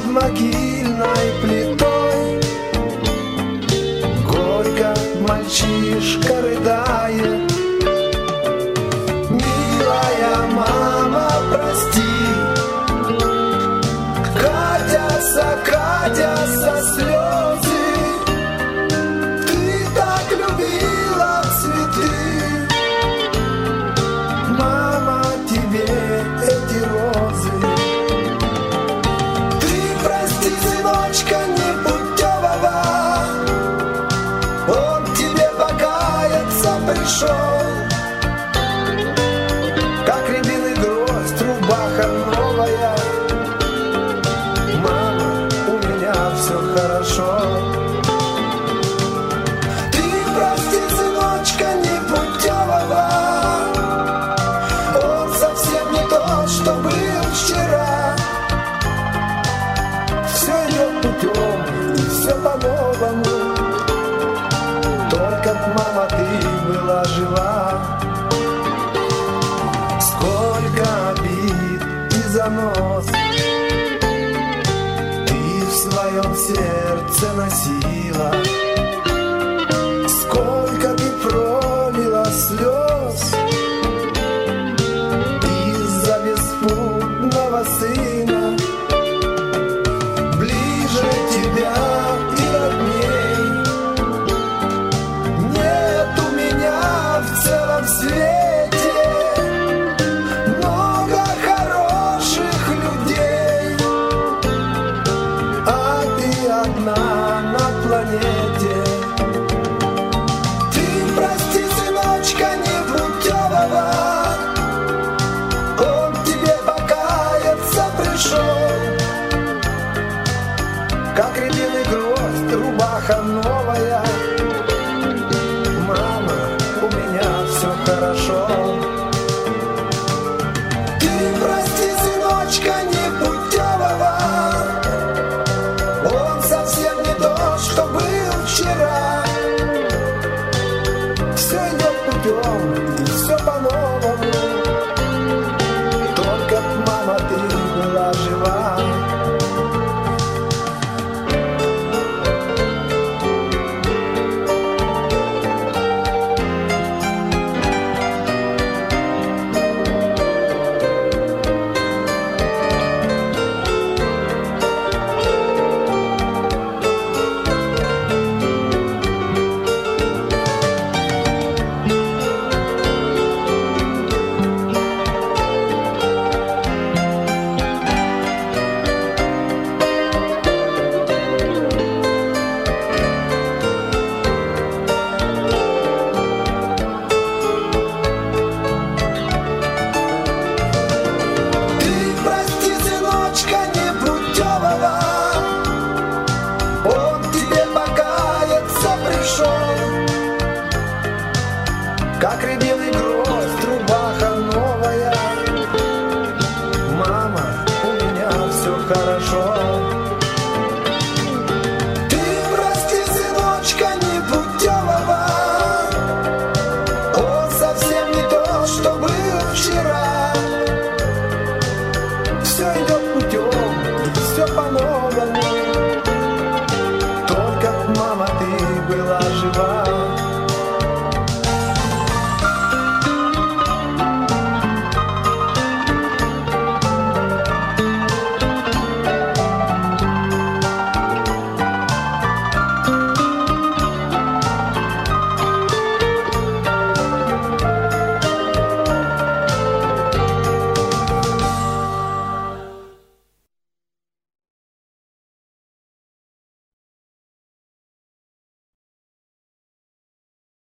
могильной плитой горько мальчишка рыдает. Милая мама, прости, катятся слезы. Ты так любила цветы, мама, тебе эти розы. Ты прости, сыночка непутевого, он к тебе покаяться пришел. Как рябиный гроздь, рубаха новая, мама, у меня все хорошо. Ты прости, сыночка непутевого, он совсем не тот, что был вчера. Все идет путем, и все по-новому, только б, мама, ты была жива. Сколько обид и занос ты в своем сердце носила, сколько ты пролила слез из-за беспутного сына. Ближе тебя и родней нет у меня в целом свете. Много хороших людей, а ты одна на планете. Ты прости, сыночка непутевого, он к тебе покаяться пришел. Как рябиный гроздь, рубаха новая, мама, у меня все хорошо. Ты прости,